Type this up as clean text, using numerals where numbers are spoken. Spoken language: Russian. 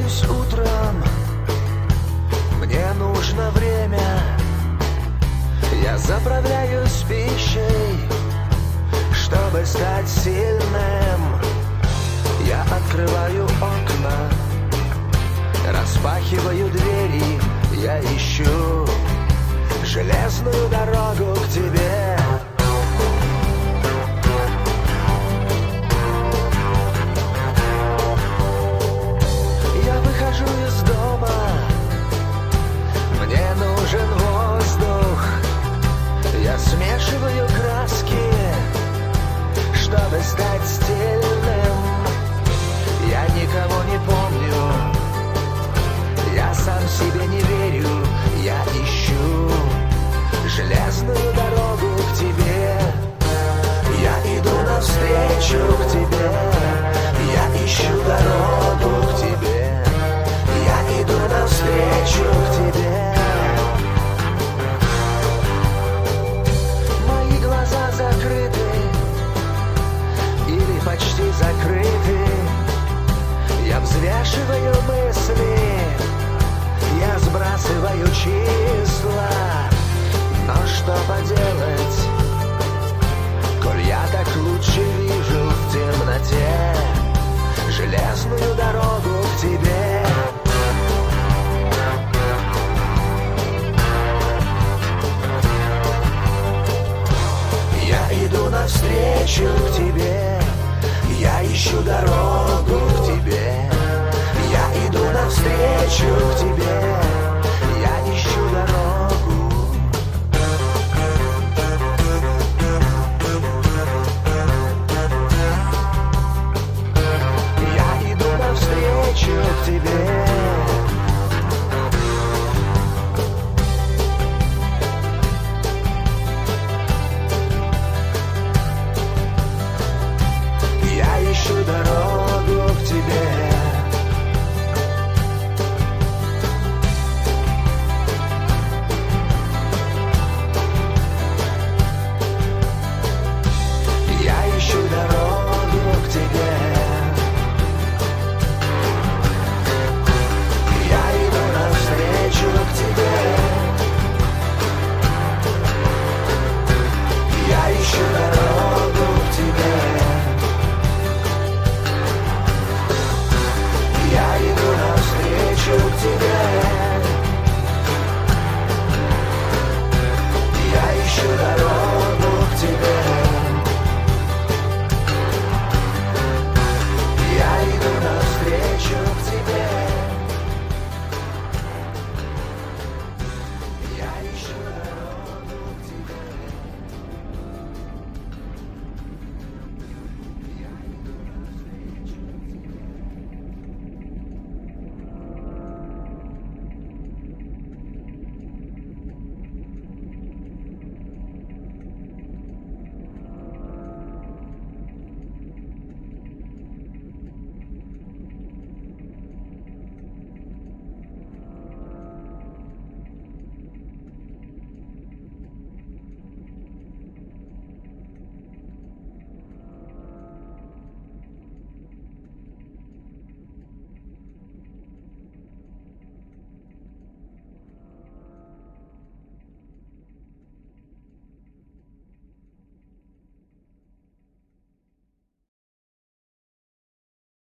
просыпаюсь утром, мне нужно время. Я заправляюсь пищей, чтобы стать сильным. Я открываю окна, распахиваю двери. Я ищу железную дорогу к тебе. Я выхожу из дома, мне нужен воздух. Я смешиваю краски, чтобы стать стильным. Я никого не помню, я сам себе не верю. Я ищу железную дорогу к тебе. Я иду навстречу к тебе. Я ищу дорогу к тебе. Я иду навстречу к тебе. Мои глаза закрыты или почти закрыты. Я взвешиваю мысли, я сбрасываю числа. Но что поделать, коль я так лучше вижу в темноте железную дорогу к тебе. Я иду навстречу к тебе. Я ищу дорогу к тебе. Я иду навстречу к тебе.